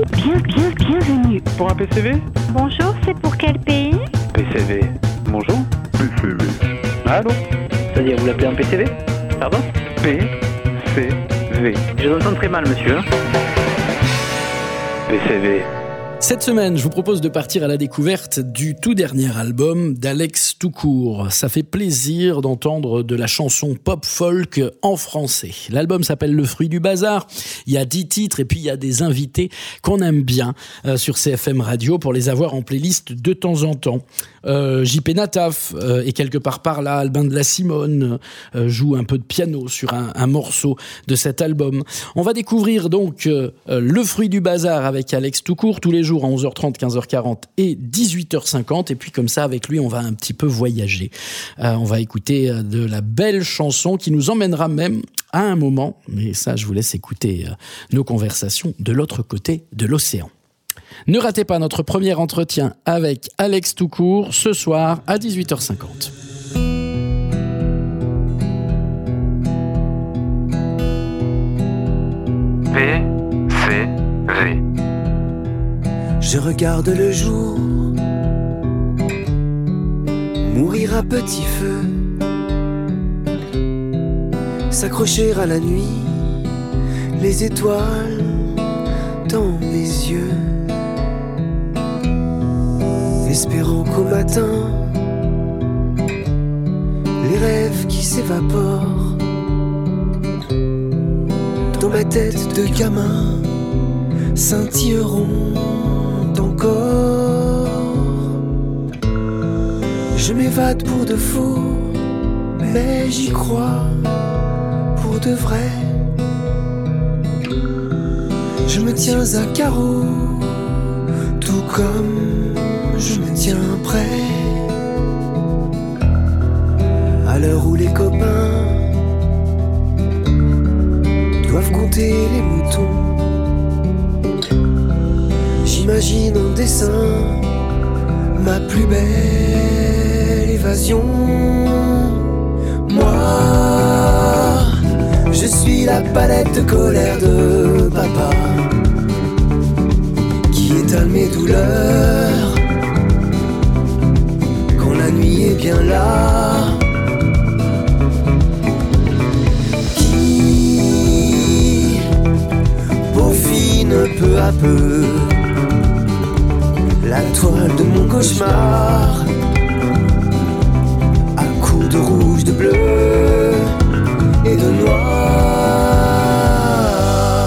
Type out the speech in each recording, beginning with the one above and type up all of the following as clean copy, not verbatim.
Bienvenue. Pour un PCV ? Bonjour, c'est pour quel pays ? PCV. Bonjour ? PCV. Allô ? C'est-à-dire, vous l'appelez un PCV ? Pardon ? PCV. Je vous entends très mal, monsieur. PCV. Cette semaine, je vous propose de partir à la découverte du tout dernier album d'Alex Toucourt. Ça fait plaisir d'entendre de la chanson pop-folk en français. L'album s'appelle Le Fruit du Bazar. Il y a 10 titres et puis il y a des invités qu'on aime bien sur CFM Radio pour les avoir en playlist de temps en temps. JP Nataf et quelque part par là, Albin de la Simone joue un peu de piano sur un morceau de cet album. On va découvrir donc Le Fruit du Bazar avec Alex Toucourt tous les jours à 11h30, 15h40 et 18h50. Et puis comme ça, avec lui, on va un petit peu voyager. On va écouter de la belle chanson qui nous emmènera même à un moment, mais ça, je vous laisse écouter nos conversations de l'autre côté de l'océan. Ne ratez pas notre premier entretien avec Alex Toucourt ce soir à 18h50. PCV. Je regarde le jour mourir à petit feu, s'accrocher à la nuit, les étoiles dans mes yeux, espérant qu'au matin les rêves qui s'évaporent dans ma tête de gamin scintilleront encore. Je m'évade pour de faux, mais j'y crois pour de vrai. Je me tiens à carreau, tout comme je me tiens prêt. À l'heure où les copains doivent compter les moutons, j'imagine en dessin ma plus belle évasion. Moi, je suis la palette de colère de papa qui étale mes douleurs quand la nuit est bien là, qui peaufine peu à peu la toile de mon cauchemar, à coups de rouge, de bleu et de noir.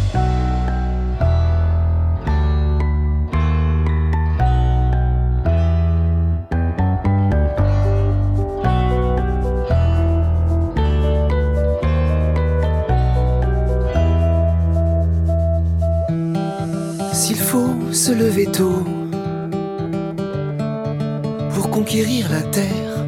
S'il faut se lever tôt pour conquérir la terre,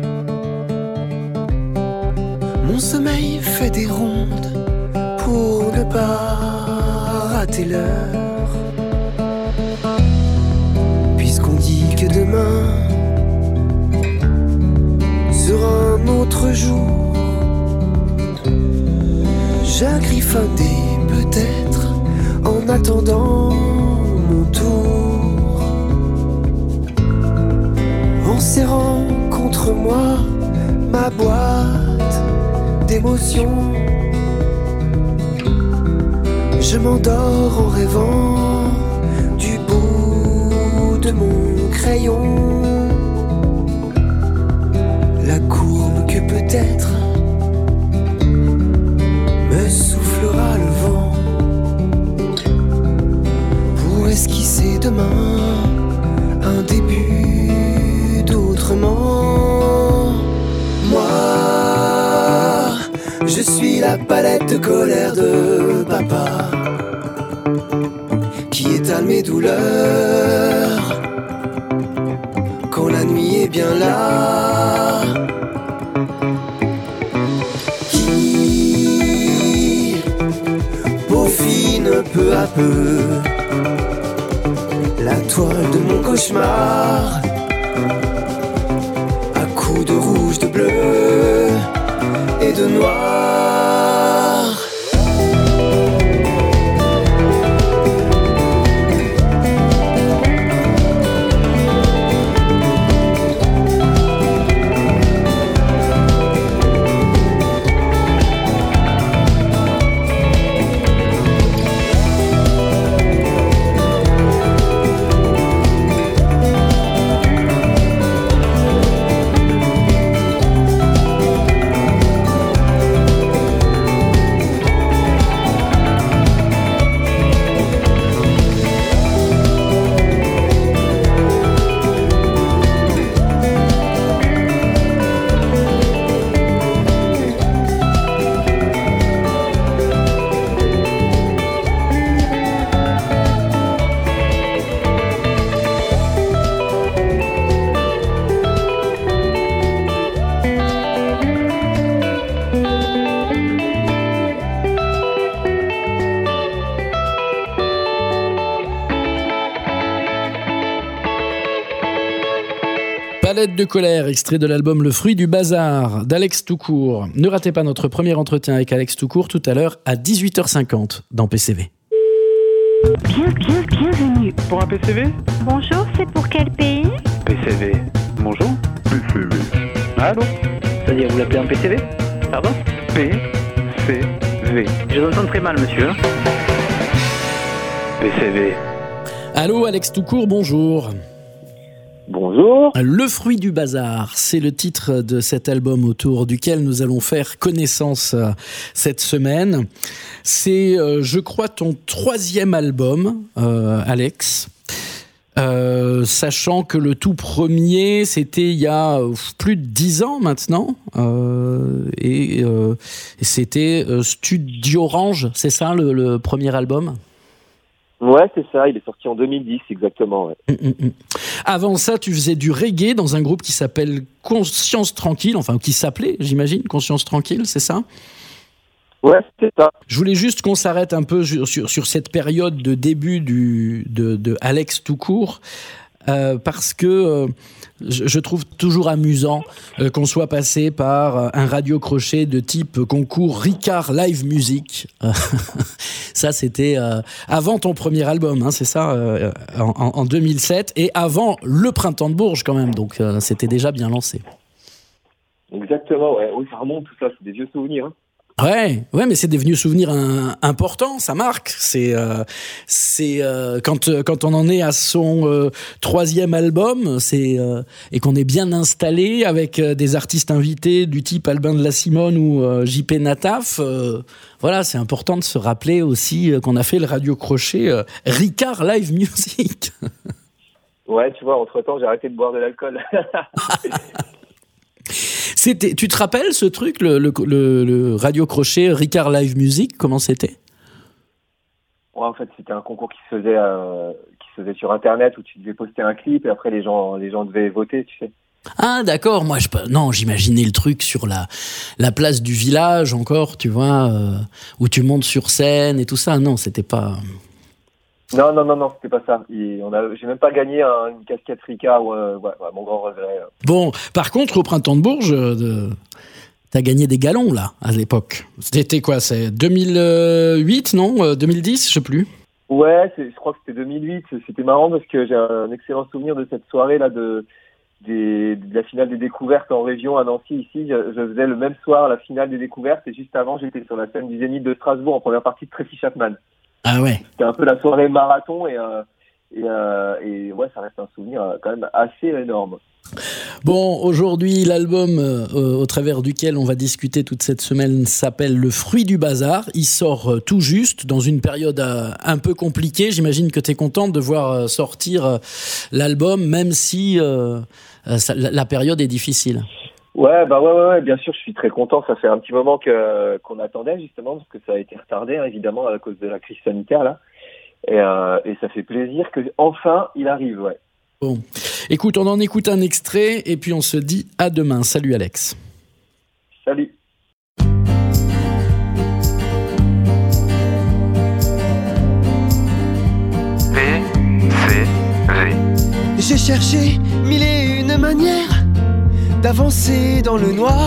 mon sommeil fait des rondes pour ne pas rater l'heure. Puisqu'on dit que demain sera un autre jour, j'agriffonais peut-être en attendant mon tour, en serrant contre moi ma boîte d'émotions. Je m'endors en rêvant du bout de mon crayon, la courbe que peut-être me soufflera le vent pour esquisser demain un début d'autrement. Moi, je suis la palette de colère de papa qui étale mes douleurs quand la nuit est bien là, qui peaufine peu à peu la toile de mon cauchemar, à coups de rouge, de bleu et de noir. Palette de colère, extrait de l'album Le Fruit du Bazar d'Alex Toucourt. Ne ratez pas notre premier entretien avec Alex Toucourt tout à l'heure à 18h50 dans PCV. Bienvenue. Pour un PCV? Bonjour, c'est pour quel pays? PCV. Bonjour. PCV. Allô? C'est-à-dire, vous l'appelez un PCV? Pardon? PCV. Je vous entends très mal, monsieur. PCV. Allô Alex Toucourt, bonjour. Bonjour. Le Fruit du Bazar, c'est le titre de cet album autour duquel nous allons faire connaissance cette semaine. C'est, je crois, ton 3e album, Alex. Sachant que le tout premier, c'était il y a plus de 10 ans maintenant, et c'était Studio Orange, c'est ça le premier album ? Ouais, c'est ça, il est sorti en 2010 exactement. Ouais. Avant ça, tu faisais du reggae dans un groupe qui s'appelle Conscience Tranquille, enfin qui s'appelait, j'imagine, Conscience Tranquille, c'est ça ? Ouais, c'est ça. Je voulais juste qu'on s'arrête un peu sur cette période de début de Alex Toucourt, parce que je trouve toujours amusant qu'on soit passé par un radio-crochet de type concours Ricard Live Music. Ça, c'était avant ton premier album, hein, c'est ça, en 2007, et avant le Printemps de Bourges quand même, donc c'était déjà bien lancé. Exactement, ouais. Oui, ça remonte tout ça, c'est des vieux souvenirs. Hein. Ouais, mais c'est devenu souvenir important, ça marque. C'est quand on en est à son 3e album, et qu'on est bien installé avec des artistes invités du type Albin de la Simone ou JP Nataf. Voilà, c'est important de se rappeler aussi qu'on a fait le radio-crochet Ricard Live Music. Ouais, tu vois, entre-temps, j'ai arrêté de boire de l'alcool. Tu te rappelles ce truc, le radio-crochet Ricard Live Music, comment c'était ? Ouais, en fait, c'était un concours qui se faisait sur Internet où tu devais poster un clip et après les gens devaient voter, tu sais. Ah d'accord, moi j'imaginais le truc sur la place du village encore, tu vois, où tu montes sur scène et tout ça. Non, c'était pas... Non, c'était pas ça. J'ai même pas gagné une casquette Ricard, mon grand regret. Bon, par contre, au Printemps de Bourges, t'as gagné des galons, là, à l'époque. C'était quoi, c'est 2008, non 2010, je sais plus. Ouais, je crois que c'était 2008. C'était marrant parce que j'ai un excellent souvenir de cette soirée-là de la finale des découvertes en région à Nancy. Ici, je faisais le même soir la finale des découvertes et juste avant, j'étais sur la scène du Zénith de Strasbourg en première partie de Tracy Chapman. Ah ouais. C'était un peu la soirée marathon et ouais, ça reste un souvenir quand même assez énorme. Bon, aujourd'hui, l'album au travers duquel on va discuter toute cette semaine s'appelle Le Fruit du Bazar. Il sort tout juste dans une période un peu compliquée. J'imagine que tu es contente de voir sortir l'album, même si la période est difficile. Ouais, bien sûr, je suis très content. Ça fait un petit moment qu'on attendait justement, parce que ça a été retardé, hein, évidemment, à cause de la crise sanitaire là. Et ça fait plaisir que enfin il arrive, ouais. Bon, écoute, on en écoute un extrait et puis on se dit à demain. Salut Alex. Salut. PCV. J'ai cherché 1001 manières d'avancer dans le noir,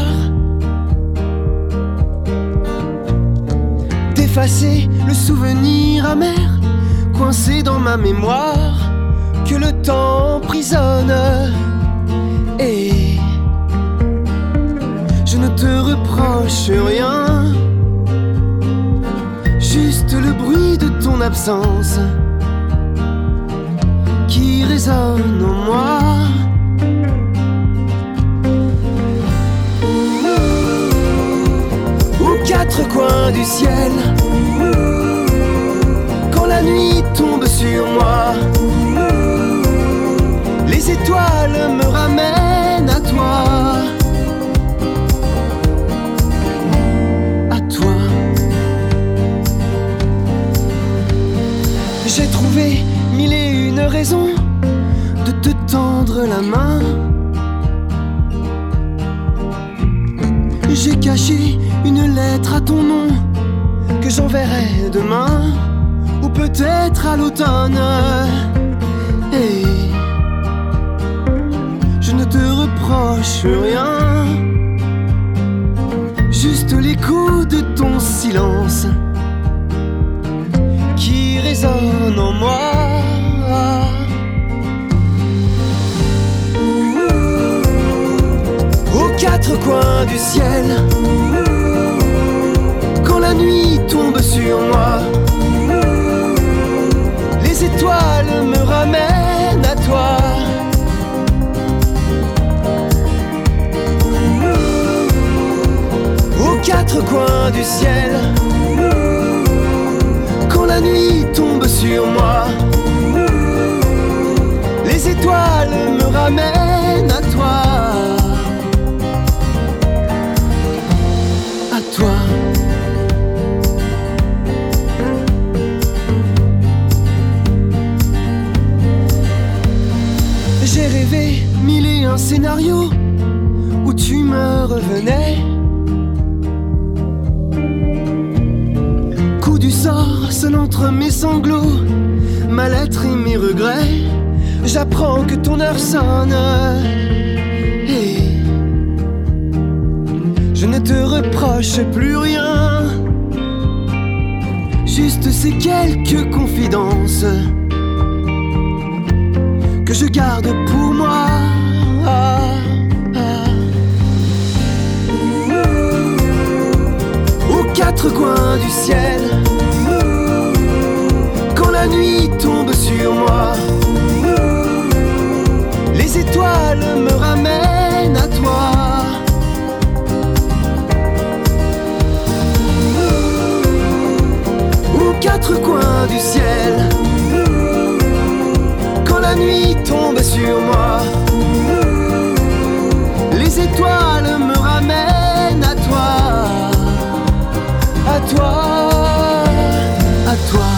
d'effacer le souvenir amer coincé dans ma mémoire que le temps emprisonne. Et je ne te reproche rien, juste le bruit de ton absence qui résonne en moi. Aux quatre coins du ciel, quand la nuit tombe sur moi, les étoiles me ramènent à toi. À toi. J'ai trouvé 1001 raisons de te tendre la main. J'ai caché une lettre à ton nom que j'enverrai demain ou peut-être à l'automne. Et je ne te reproche rien, juste l'écho de ton silence qui résonne en moi. Aux quatre coins du ciel, quand la nuit tombe sur moi, les étoiles me ramènent à toi. Aux quatre coins du ciel, quand la nuit tombe sur moi, les étoiles me ramènent à toi. À toi. J'ai rêvé mille et un scénarios où tu me revenais. Coup du sort, seul entre mes sanglots, ma lettre et mes regrets, j'apprends que ton heure sonne. Et je ne te reproche plus rien, juste ces quelques confidences que je garde pour moi. Aux quatre coins du ciel, quand la nuit tombe sur moi, les étoiles me ramènent à toi. Aux quatre coins du ciel, quand la nuit tombe sur moi, les étoiles me ramènent à toi. À toi, à toi.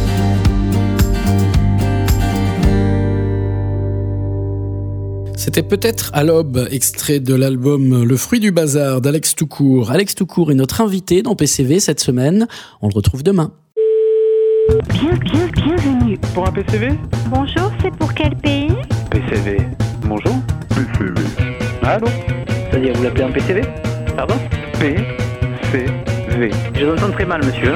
C'était peut-être à l'aube, extrait de l'album Le fruit du bazar d'Alex Toucour. Alex Toucour est notre invité dans PCV cette semaine. On le retrouve demain. Bienvenue. Pour un PCV? Bonjour, c'est pour quel pays? PCV. Bonjour. PCV. Allô? C'est-à-dire, vous l'appelez un PCV? Pardon? PCV. Je vous entends très mal, monsieur.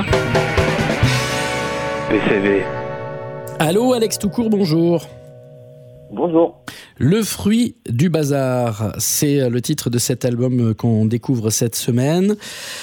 PCV. Allô Alex Toucour, bonjour. Bonjour. Le fruit du bazar, c'est le titre de cet album qu'on découvre cette semaine.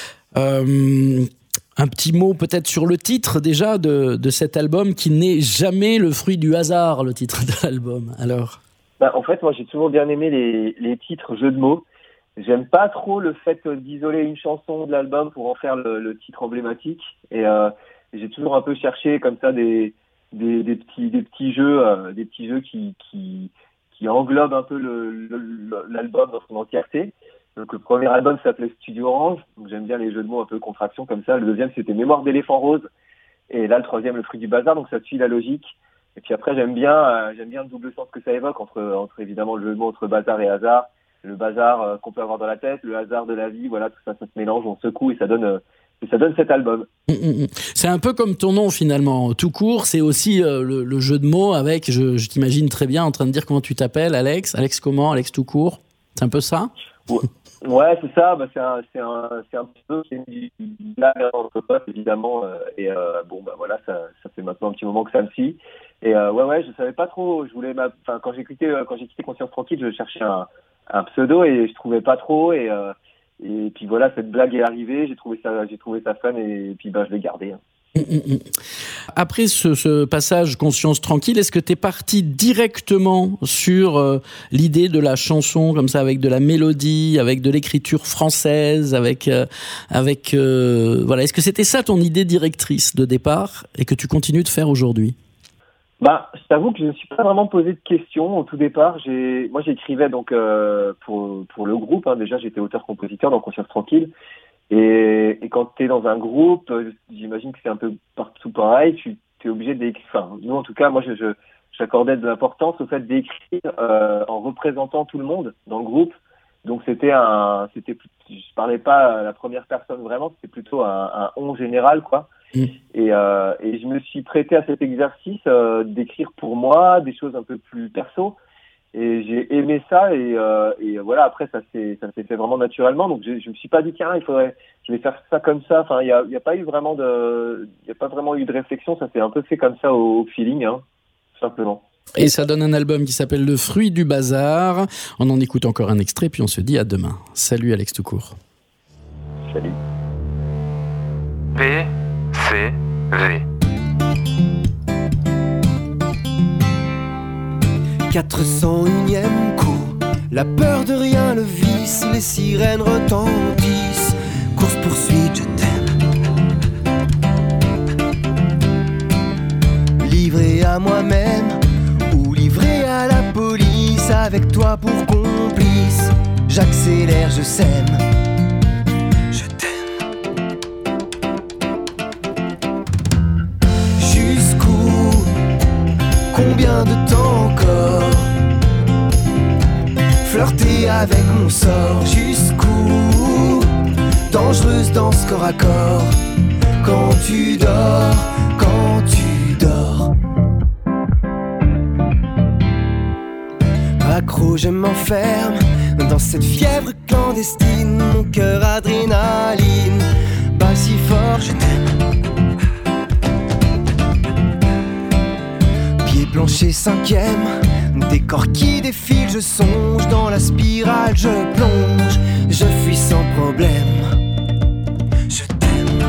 Un petit mot peut-être sur le titre déjà de cet album qui n'est jamais le fruit du hasard, le titre de l'album. Alors En fait, moi j'ai toujours bien aimé les titres jeux de mots. J'aime pas trop le fait d'isoler une chanson de l'album pour en faire le titre emblématique. Et j'ai toujours un peu cherché comme ça des petits jeux qui englobent un peu l'album dans son entièreté. Donc le premier album s'appelait Studio Orange, donc j'aime bien les jeux de mots un peu contraction comme ça. Le deuxième c'était Mémoire d'éléphant rose, et là le troisième Le fruit du bazar, donc ça suit la logique. Et puis après j'aime bien le double sens que ça évoque entre évidemment le jeu de mots entre bazar et hasard, le bazar qu'on peut avoir dans la tête, le hasard de la vie, voilà, tout ça se mélange, on secoue et ça donne cet album. C'est un peu comme ton nom finalement, tout court, c'est aussi le jeu de mots avec, je t'imagine très bien en train de dire comment tu t'appelles, Alex comment, Alex tout court, c'est un peu ça? Ouais, c'est ça, c'est un petit peu une blague entre potes évidemment, et voilà, ça fait maintenant un petit moment que ça me suit. Et ouais, je savais pas trop, quand j'ai quitté Conscience Tranquille, je cherchais un pseudo et je trouvais pas trop, et puis voilà, cette blague est arrivée, j'ai trouvé ça fun, et puis je l'ai gardé. Après ce passage Conscience Tranquille, est-ce que tu es parti directement sur l'idée de la chanson comme ça, avec de la mélodie, avec de l'écriture française, voilà, est-ce que c'était ça ton idée directrice de départ et que tu continues de faire aujourd'hui? Je t'avoue que je ne me suis pas vraiment posé de questions au tout départ. Moi j'écrivais donc pour le groupe, hein. Déjà j'étais auteur-compositeur dans Conscience Tranquille. Et quand tu es dans un groupe, j'imagine que c'est un peu partout pareil, tu es obligé d'écrire. Enfin, nous en tout cas, moi j'accordais de l'importance au fait d'écrire en représentant tout le monde dans le groupe. Donc je parlais pas à la première personne vraiment, c'était plutôt un on général quoi. Et je me suis prêté à cet exercice d'écrire pour moi des choses un peu plus perso. j'ai aimé ça et voilà, après ça s'est fait vraiment naturellement, donc je me suis pas dit tiens, je vais faire ça comme ça. Enfin, il y a pas vraiment eu de réflexion, ça s'est un peu fait comme ça au feeling, hein, tout simplement. Et ça donne un album qui s'appelle Le Fruit du Bazar. On en écoute encore un extrait, puis on se dit à demain. Salut Alex Toucourt. Salut. PCV. 401e coup, la peur de rien, le vice, les sirènes retentissent. Course-poursuite, je t'aime. Livré à moi-même ou livré à la police, avec toi pour complice. J'accélère, je sème. Je t'aime. Jusqu'où? Combien de temps encore? Flirter avec mon sort. Jusqu'où? Dangereuse danse corps à corps. Quand tu dors, quand tu dors. Accro, je m'enferme dans cette fièvre clandestine. Mon cœur adrénaline bat si fort, je t'aime. Pied plancher 5e, décor qui défile, je songe dans la spirale, je plonge, je fuis sans problème. Je t'aime.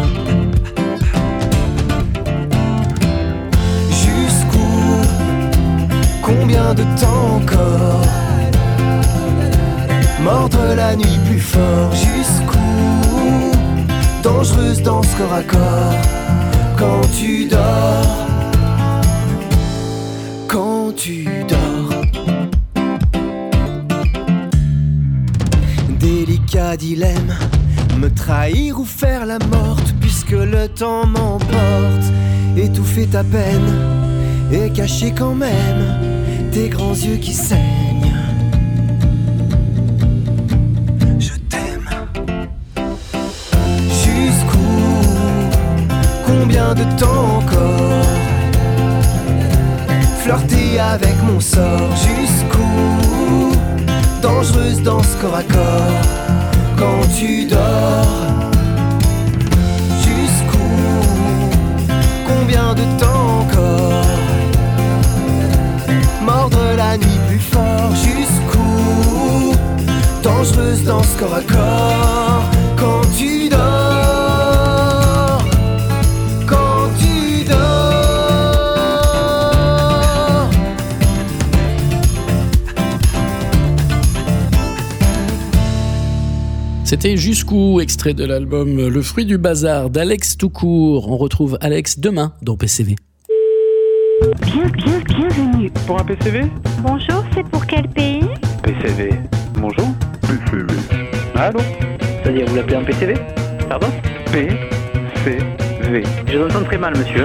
Jusqu'où? Combien de temps encore? Mordre la nuit plus fort. Jusqu'où? Dangereuse danse corps à corps. Quand tu dors, quand tu dors. Délicat dilemme, me trahir ou faire la morte, puisque le temps m'emporte. Étouffer ta peine et cacher quand même tes grands yeux qui saignent. Je t'aime. Jusqu'où? Combien de temps encore? Flirter avec mon sort. Jusqu'où? Dangereuse danse corps à corps. Quand tu dors. Jusqu'où? Combien de temps encore? Mordre la nuit plus fort. Jusqu'où? Dangereuse danse corps à corps. Quand tu dors. Quand tu dors. C'était Jusqu'où, extrait de l'album Le Fruit du Bazar d'Alex Toucourt. On retrouve Alex demain dans PCV. Bienvenue. Pour un PCV? Bonjour, c'est pour quel pays? PCV. Bonjour. PCV. Allô? C'est-à-dire, vous l'appelez un PCV? Pardon? PCV. Je vous entends très mal, monsieur.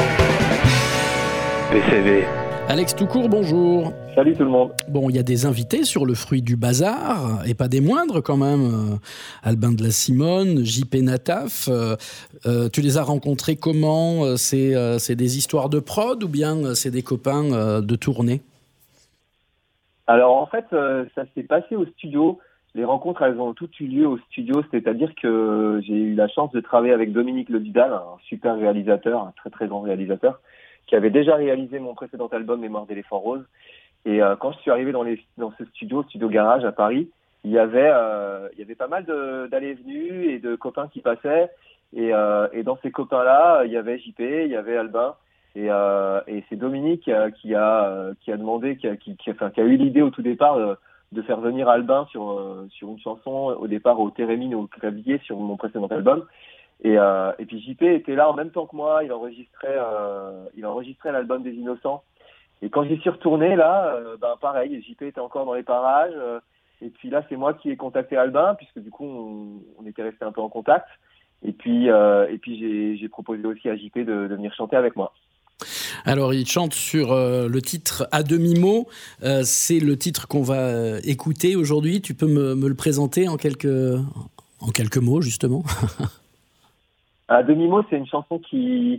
PCV. Alex Toucourt, bonjour. Salut tout le monde. Bon, il y a des invités sur Le Fruit du Bazar, et pas des moindres quand même. Albin de la Simone, JP Nataf. Tu les as rencontrés comment? C'est des histoires de prod ou bien c'est des copains de tournée? Alors en fait, ça s'est passé au studio. Les rencontres, elles ont toutes eu lieu au studio, c'est-à-dire que j'ai eu la chance de travailler avec Dominique Le Vidal, un super réalisateur, un très très grand réalisateur, qui avait déjà réalisé mon précédent album Mémoire d'éléphant rose. Et quand je suis arrivé dans ce studio garage à Paris, il y avait pas mal d'allées et venues et de copains qui passaient. Et dans ces copains-là, il y avait JP, il y avait Albin. Et c'est Dominique qui a demandé, qui a eu l'idée au tout départ de faire venir Albin sur une chanson au départ au Térémine au clavier sur mon précédent album. Et puis JP était là en même temps que moi, il enregistrait l'album des Innocents. Et quand j'y suis retourné là, pareil, JP était encore dans les parages. Et puis là, c'est moi qui ai contacté Albin, puisque du coup on était resté un peu en contact. Et puis j'ai proposé aussi à JP de venir chanter avec moi. Alors, il chante sur le titre À demi-mot. C'est le titre qu'on va écouter aujourd'hui. Tu peux me le présenter en quelques mots, justement? À demi-mot, c'est une chanson qui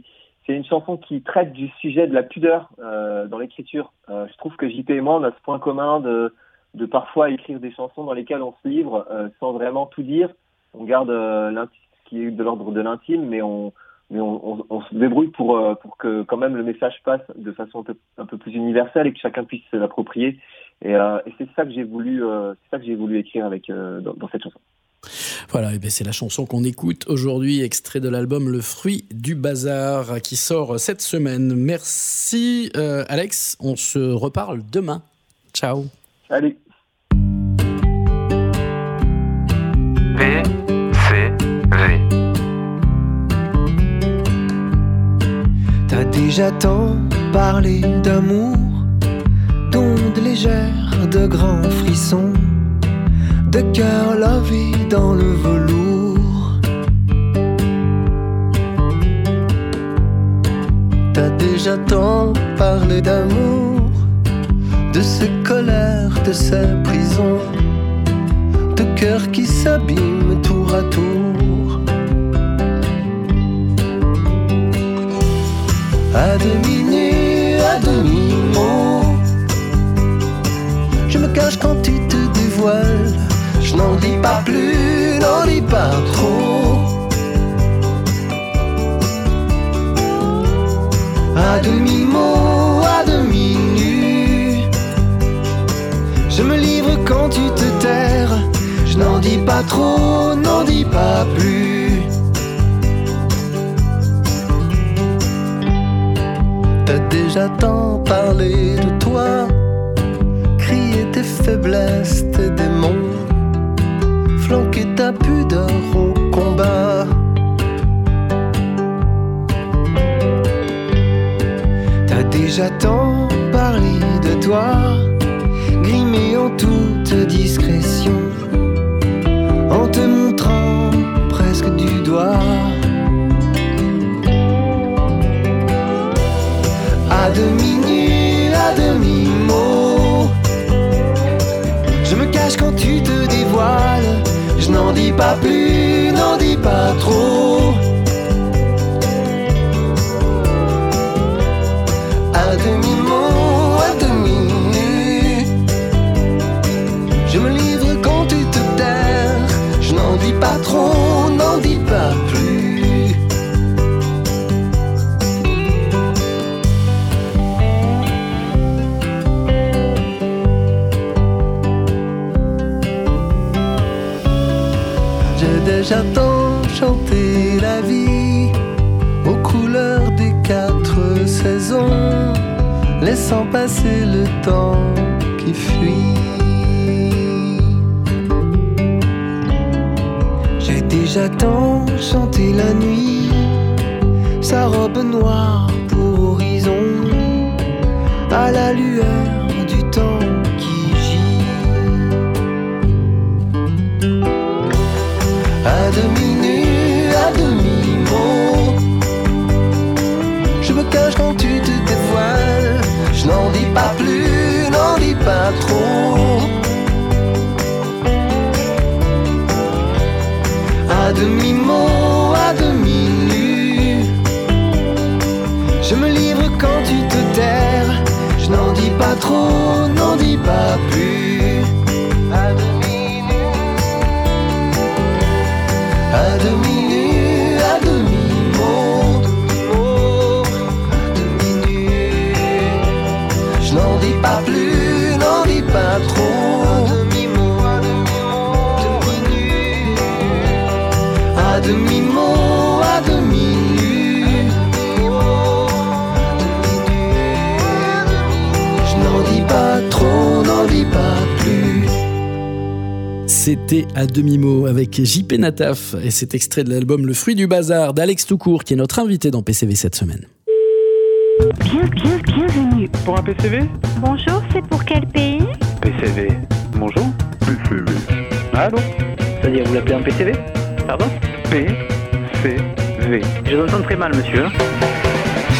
c'est une chanson qui traite du sujet de la pudeur dans l'écriture. Je trouve que JP et moi, on a ce point commun de parfois écrire des chansons dans lesquelles on se livre sans vraiment tout dire. On garde ce qui est de l'ordre de l'intime, mais on se débrouille pour que quand même le message passe de façon un peu plus universelle et que chacun puisse se l'approprier. Et c'est ça que j'ai voulu écrire avec dans cette chanson. Voilà, et bien c'est la chanson qu'on écoute aujourd'hui, extrait de l'album Le Fruit du Bazar, qui sort cette semaine. Merci Alex, on se reparle demain. Ciao. Allez. PCV. T'as déjà tant parlé d'amour, d'ondes légères, de grands frissons, de cœur lavé dans le velours. T'as déjà tant parlé d'amour, de ces colères, de ces prisons, de cœurs qui s'abîment tour à tour. À demi nu, à demi mot, je me cache quand tu te dévoiles. Je n'en dis pas plus, n'en dis pas trop. À demi mot, à demi nu, je me livre quand tu te terres. Je n'en dis pas trop, n'en dis pas plus. T'as déjà tant parlé de toi, crié tes faiblesses, tes démons, flanqué ta pudeur au combat. T'as déjà tant parlé de toi, grimé en toute discrétion, en te montrant presque du doigt. À demi nu, à demi mot, je me cache quand tu te dévoiles. Je n'en dis pas plus, n'en dis pas trop. À demi mot, à demi nu, je me livre quand tu te terres. Je n'en dis pas trop, n'en dis pas plus. J'ai tant chanté la vie aux couleurs des 4 saisons, laissant passer le temps qui fuit. J'ai déjà tant chanté la nuit, sa robe noire pour horizon, à la lueur du temps qui gît. À demi nu, à demi mot, je me cache quand tu te dévoiles. Je n'en dis pas plus, n'en dis pas trop. À demi mot, à demi nu, je me livre quand tu te terres. Je n'en dis pas trop, n'en dis pas plus. À demi nu, à demi nu, à demi mot, à demi nu, je n'en dis pas plus, n'en dis pas trop. À demi mot, à demi nu, à demi mot, à demi nu, je n'en dis pas trop, n'en dis pas plus. C'était à demi-mot avec JP Nataf et cet extrait de l'album Le Fruit du Bazar d'Alex Toucourt qui est notre invité dans PCV cette semaine. Bienvenue. Pour un PCV ? Bonjour, c'est pour quel pays? PCV. Bonjour. PCV. Allô ? C'est-à-dire, vous l'appelez un PCV ? Pardon ? PCV. Je vous entends très mal, monsieur.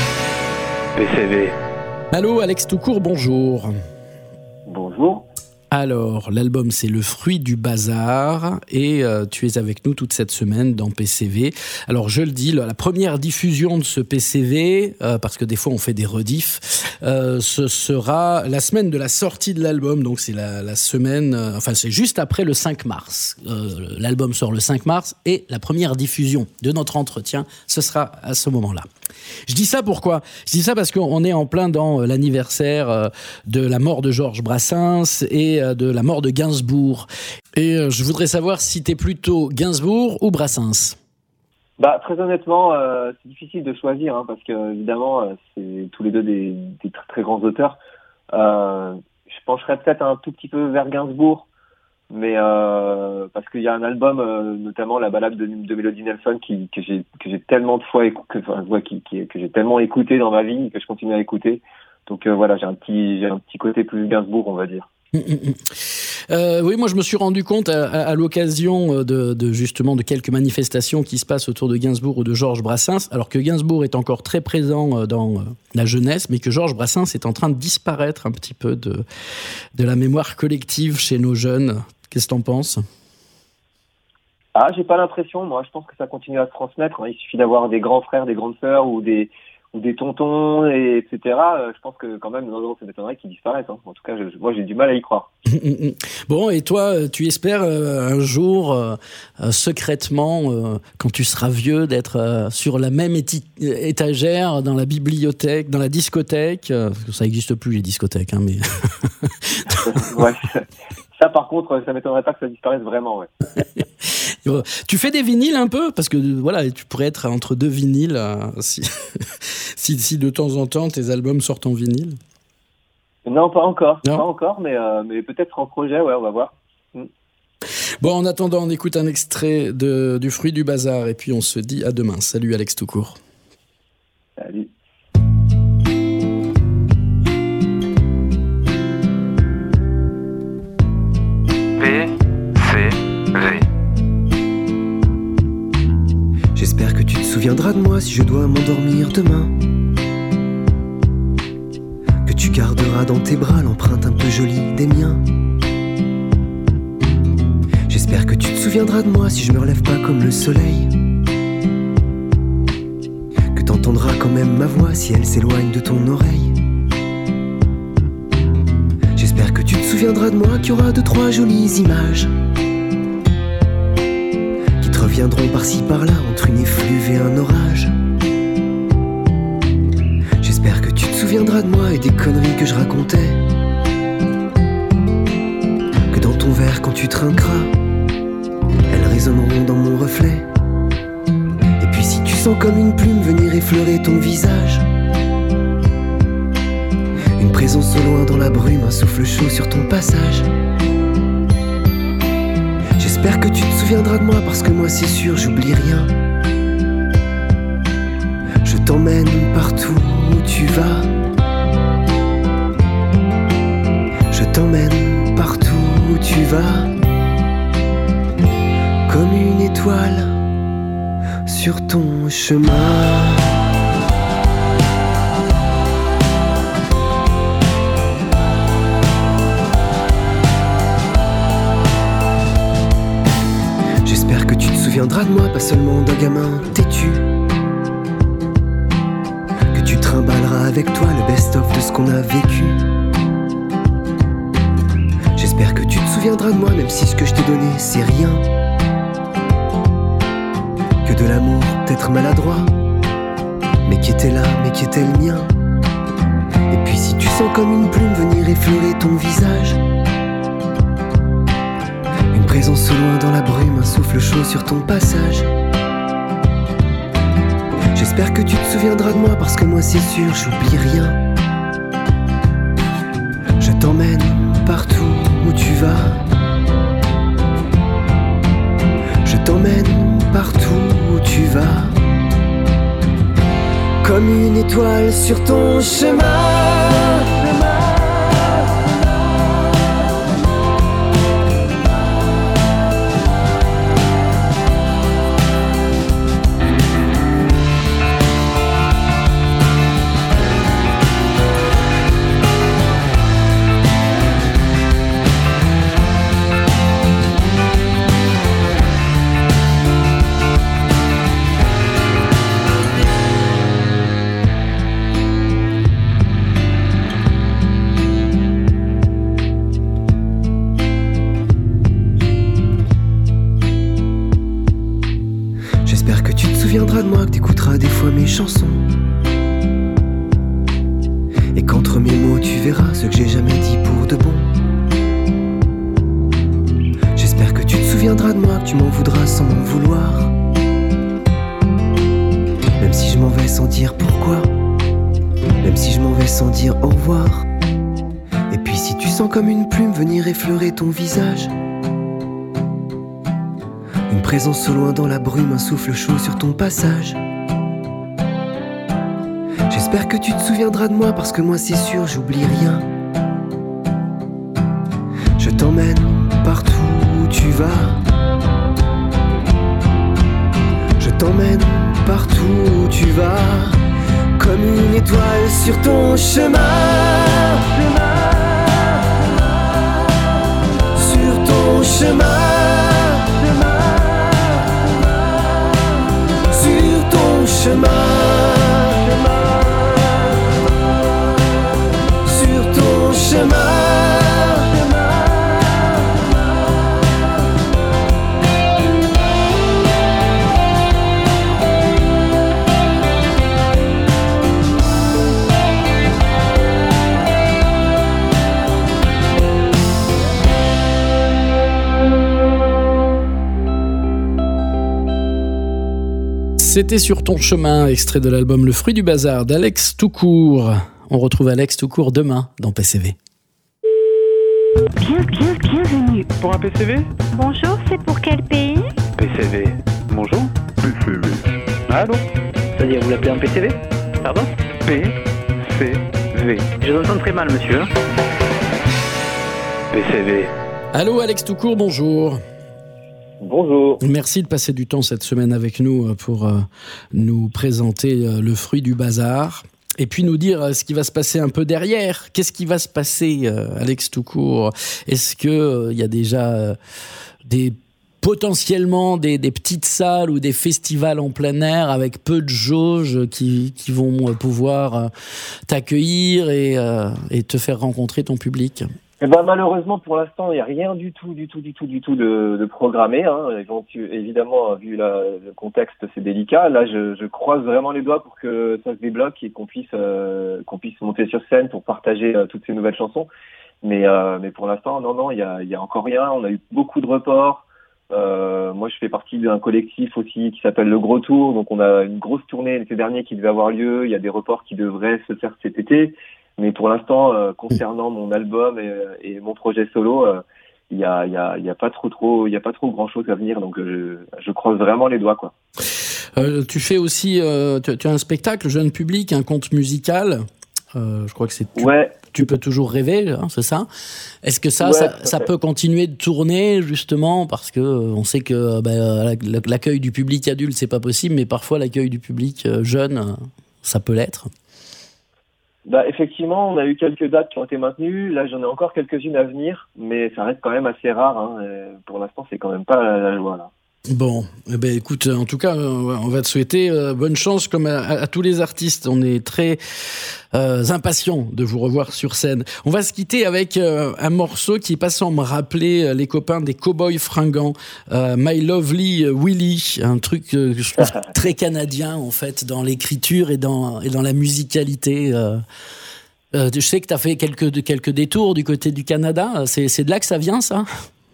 PCV. Allô, Alex Toucourt, bonjour. Bonjour. Alors, l'album, c'est Le Fruit du Bazar et tu es avec nous toute cette semaine dans PCV. Alors, je le dis, la première diffusion de ce PCV, parce que des fois on fait des rediffs, ce sera la semaine de la sortie de l'album. Donc, c'est la semaine, c'est juste après le 5 mars. L'album sort le 5 mars et la première diffusion de notre entretien, ce sera à ce moment-là. Je dis ça pourquoi ? Je dis ça parce qu'on est en plein dans l'anniversaire de la mort de Georges Brassens et de la mort de Gainsbourg. Et je voudrais savoir si t'es plutôt Gainsbourg ou Brassens ? Très honnêtement, c'est difficile de choisir, parce que évidemment, c'est tous les deux des très, très grands auteurs. Je pencherais peut-être un tout petit peu vers Gainsbourg, mais parce qu'il y a un album, notamment la balade de Melody Nelson, que j'ai tellement de fois que j'ai tellement écouté dans ma vie, que je continue à écouter. Donc voilà, j'ai un petit côté plus Gainsbourg, on va dire. Oui, moi je me suis rendu compte à l'occasion de justement de quelques manifestations qui se passent autour de Gainsbourg ou de Georges Brassens, alors que Gainsbourg est encore très présent dans la jeunesse, mais que Georges Brassens est en train de disparaître un petit peu de la mémoire collective chez nos jeunes. Qu'est-ce que t'en penses ? J'ai pas l'impression, moi je pense que ça continue à se transmettre, Il suffit d'avoir des grands frères, des grandes sœurs ou des tontons, etc. Je pense que quand même, ça m'étonnerait qu'ils disparaissent. En tout cas, moi, j'ai du mal à y croire. Bon, et toi, tu espères un jour, secrètement, quand tu seras vieux, d'être sur la même étagère dans la bibliothèque, dans la discothèque, parce que ça n'existe plus, les discothèques, mais... Ouais. Ça, par contre, ça m'étonnerait pas que ça disparaisse vraiment, ouais. Tu fais des vinyles un peu ? Parce que voilà, tu pourrais être entre deux vinyles si de temps en temps tes albums sortent en vinyle. Non, pas encore. Non. Pas encore, mais peut-être en projet, ouais, on va voir. Bon, en attendant, on écoute un extrait du Fruit du Bazar et puis on se dit à demain. Salut Alex Toucourt. Salut. PCV. J'espère que tu te souviendras de moi si je dois m'endormir demain. Que tu garderas dans tes bras l'empreinte un peu jolie des miens. J'espère que tu te souviendras de moi si je me relève pas comme le soleil. Que t'entendras quand même ma voix si elle s'éloigne de ton oreille. J'espère que tu te souviendras de moi, qu'il y aura 2-3 jolies images qui te reviendront par-ci par-là entre une effluve et un orage. J'espère que tu te souviendras de moi et des conneries que je racontais. Que dans ton verre quand tu trinqueras, elles résonneront dans mon reflet. Et puis si tu sens comme une plume venir effleurer ton visage, une présence au loin dans la brume, un souffle chaud sur ton passage. J'espère que tu te souviendras de moi parce que moi c'est sûr j'oublie rien. Je t'emmène partout où tu vas. Je t'emmène partout où tu vas. Comme une étoile sur ton chemin. J'espère que tu te souviendras de moi, pas seulement d'un gamin têtu. Que tu trimballeras avec toi le best-of de ce qu'on a vécu. J'espère que tu te souviendras de moi, même si ce que je t'ai donné c'est rien. Que de l'amour peut-être maladroit, mais qui était là, mais qui était le mien. Et puis si tu sens comme une plume venir effleurer ton visage, une présence au loin dans la brume, un souffle chaud sur ton passage. J'espère que tu te souviendras de moi parce que moi c'est sûr j'oublie rien. Je t'emmène partout où tu vas. Je t'emmène partout où tu vas. Comme une étoile sur ton chemin. chanson. Et qu'entre mes mots tu verras ce que j'ai jamais dit pour de bon. J'espère que tu te souviendras de moi, que tu m'en voudras sans m'en vouloir. Même si je m'en vais sans dire pourquoi, même si je m'en vais sans dire au revoir. Et puis si tu sens comme une plume venir effleurer ton visage, une présence au loin dans la brume, un souffle chaud sur ton passage. J'espère que tu te souviendras de moi parce que moi c'est sûr j'oublie rien. Je t'emmène partout où tu vas. Je t'emmène partout où tu vas, comme une étoile sur ton chemin. Sur ton chemin. Sur ton chemin. Sur ton chemin. C'était Sur ton chemin, extrait de l'album Le Fruit du Bazar d'Alex Toucourt. On retrouve Alex Toucourt demain dans PCV. Bienvenue. Pour un PCV ? Bonjour, c'est pour quel pays? PCV. Bonjour. PCV. Allô ? C'est-à-dire, vous l'appelez un PCV ? Pardon ? PCV. Je vous entends très mal, monsieur. PCV. Allô Alex Toucourt, bonjour. Bonjour. Merci de passer du temps cette semaine avec nous pour nous présenter Le Fruit du Bazar et puis nous dire ce qui va se passer un peu derrière. Qu'est-ce qui va se passer, Alex Toucourt ? Est-ce qu'il y a déjà potentiellement des petites salles ou des festivals en plein air avec peu de jauges qui vont pouvoir t'accueillir et te faire rencontrer ton public ? Eh ben, malheureusement, pour l'instant, il n'y a rien du tout de programmé. Hein. Évidemment, vu le contexte, c'est délicat. Là, je croise vraiment les doigts pour que ça se débloque et qu'on puisse monter sur scène pour partager toutes ces nouvelles chansons. Mais pour l'instant, non, il y a encore rien. On a eu beaucoup de reports. Moi, je fais partie d'un collectif aussi qui s'appelle Le Gros Tour. Donc, on a une grosse tournée l'été dernier qui devait avoir lieu. Il y a des reports qui devraient se faire cet été. Mais pour l'instant, concernant mon album et mon projet solo, il y a pas trop grand chose à venir. Donc, je croise vraiment les doigts, quoi. Tu fais aussi, tu as un spectacle jeune public, un conte musical. Je crois que c'est. Ouais. Tu peux toujours rêver, hein, c'est ça ? Est-ce que ça peut continuer de tourner justement parce que on sait que l'accueil du public adulte c'est pas possible, mais parfois l'accueil du public jeune, ça peut l'être. Bah, effectivement, on a eu quelques dates qui ont été maintenues. Là, j'en ai encore quelques-unes à venir, mais ça reste quand même assez rare. Hein. Pour l'instant, c'est quand même pas la joie, là. Bon, écoute, en tout cas, on va te souhaiter bonne chance comme à tous les artistes. On est très impatients de vous revoir sur scène. On va se quitter avec un morceau qui passe sans me rappeler les copains des Cowboys Fringants, My Lovely Willie, un truc que je trouve très canadien en fait dans l'écriture et dans la musicalité. Je sais que tu as fait quelques détours du côté du Canada. C'est de là que ça vient, ça ?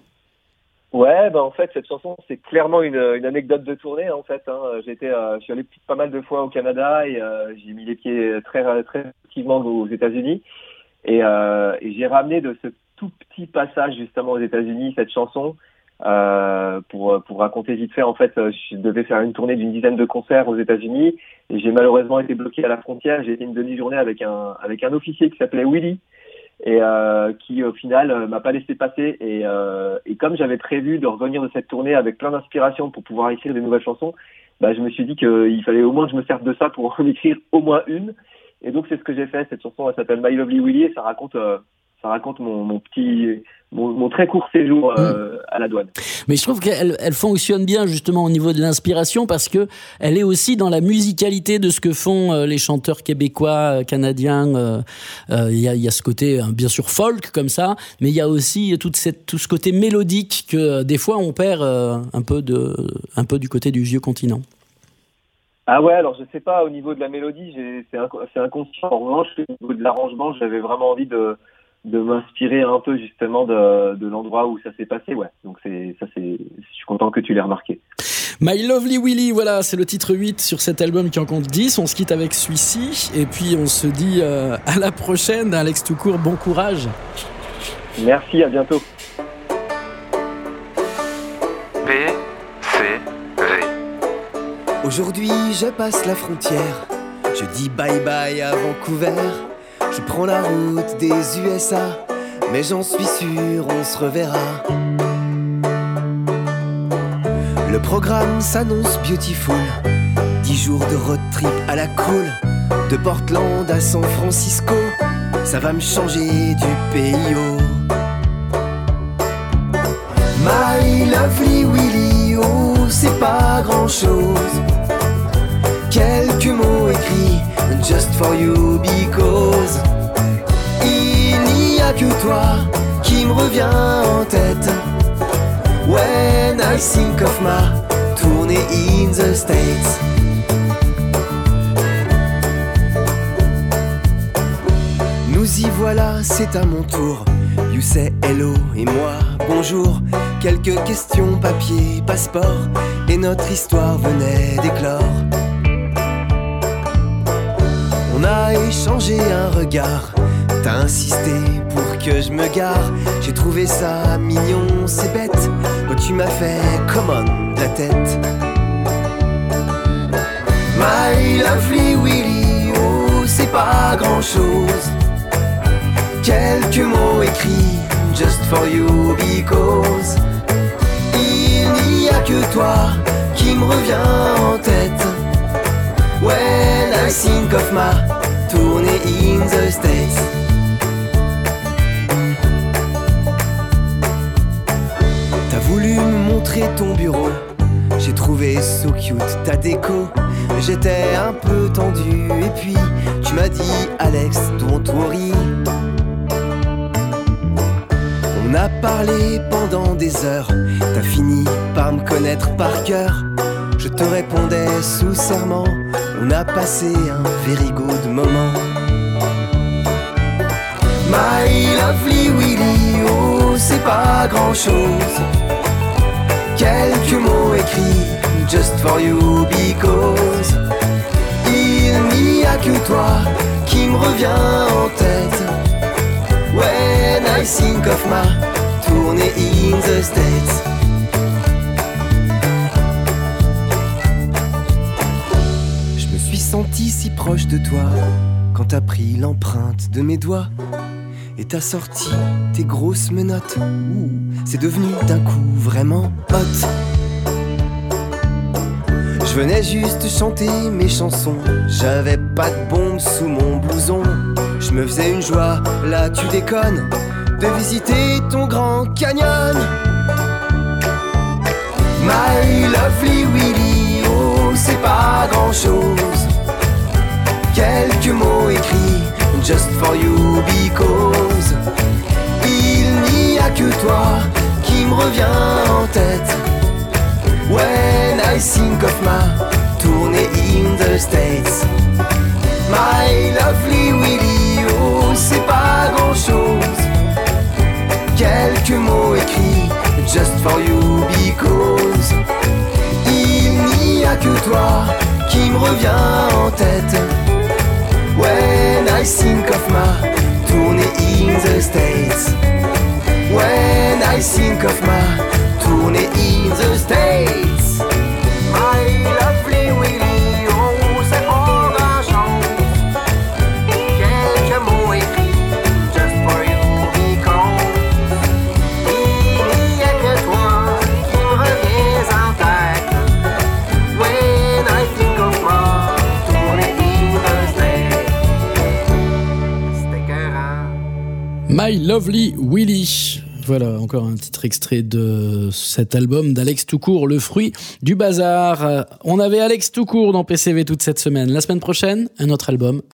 Ouais, en fait, cette chanson, c'est clairement une anecdote de tournée, en fait. Hein. Je suis allé pas mal de fois au Canada et j'ai mis les pieds très activement aux États-Unis. Et j'ai ramené de ce tout petit passage, justement, aux États-Unis, cette chanson, pour raconter vite fait. En fait, je devais faire une tournée d'une dizaine de concerts aux États-Unis et j'ai malheureusement été bloqué à la frontière. J'ai fait une demi-journée avec un officier qui s'appelait Willie. Et qui au final m'a pas laissé passer et comme j'avais prévu de revenir de cette tournée avec plein d'inspiration pour pouvoir écrire des nouvelles chansons, je me suis dit qu'il fallait au moins que je me serve de ça pour en écrire au moins une, et donc c'est ce que j'ai fait. Cette chanson, elle s'appelle My Lovely Willie et ça raconte mon très court séjour à la douane. Mais je trouve qu'elle fonctionne bien justement au niveau de l'inspiration parce que elle est aussi dans la musicalité de ce que font les chanteurs québécois, canadiens. Il y a ce côté bien sûr folk comme ça, mais il y a aussi tout ce côté mélodique que des fois on perd un peu du côté du vieux continent. Ah ouais, alors je sais pas, au niveau de la mélodie, c'est inconscient. En revanche, au niveau de l'arrangement, j'avais vraiment envie de m'inspirer un peu justement de l'endroit où ça s'est passé, ouais. Donc je suis content que tu l'aies remarqué. My Lovely Willy, voilà, c'est le titre 8 sur cet album qui en compte 10. On se quitte avec celui-ci et puis on se dit à la prochaine. Alex Toucourt, bon courage. Merci, à bientôt. PCV. Aujourd'hui je passe la frontière, je dis bye bye à Vancouver. Je prends la route des USA, mais j'en suis sûr on se reverra. Le programme s'annonce beautiful, 10 jours de road trip à la cool, de Portland à San Francisco, ça va me changer du PIO. My Lovely Willy, oh c'est pas grand chose, quelques mots écrits just for you because il n'y a que toi qui me revient en tête when I think of ma tournée in the States. Nous y voilà, c'est à mon tour. You say hello et moi bonjour. Quelques questions, papier, passeport, et notre histoire venait d'éclore. On a échangé un regard, t'as insisté pour que je me gare. J'ai trouvé ça mignon, c'est bête, quand tu m'as fait come on de la tête. My Lovely Willy, oh c'est pas grand chose, quelques mots écrits just for you because il n'y a que toi qui me revient en tête when I think of ma tournée in the States. T'as voulu me montrer ton bureau, j'ai trouvé so cute ta déco. J'étais un peu tendu et puis tu m'as dit Alex, don't worry. On a parlé pendant des heures, t'as fini par me connaître par cœur. Je te répondais sous serment, on a passé un very good moment. My Lovely Willy, oh c'est pas grand chose, quelques mots écrits just for you because il n'y a que toi qui me revient en tête when I think of ma tournée in the States. Je me suis senti si proche de toi quand t'as pris l'empreinte de mes doigts et t'as sorti tes grosses menottes. Ouh, c'est devenu d'un coup vraiment hot. Je venais juste chanter mes chansons, j'avais pas de bombe sous mon blouson. Je me faisais une joie, là tu déconnes, de visiter ton grand canyon. My Lovely Willy, oh c'est pas grand chose, quelques mots écrits just for you because il n'y a que toi qui me revient en tête when I think of ma tournée in the States. My Lovely Willy, oh c'est pas grand chose, quelques mots écrits just for you because il n'y a que toi qui me revient en tête when I think of ma tournée in the States. When I think of ma tournée in the States. My Lovely Willy, oh c'est pas grand chose, quelques mots écrits just for you because il n'y a que toi qui me reviens en tête when I think of ma tournée in the States. C'était écœurant. My Lovely Willy. Voilà, encore un titre extrait de cet album d'Alex Toucourt, Le fruit du bazar. On avait Alex Toucourt dans PCV toute cette semaine. La semaine prochaine, un autre album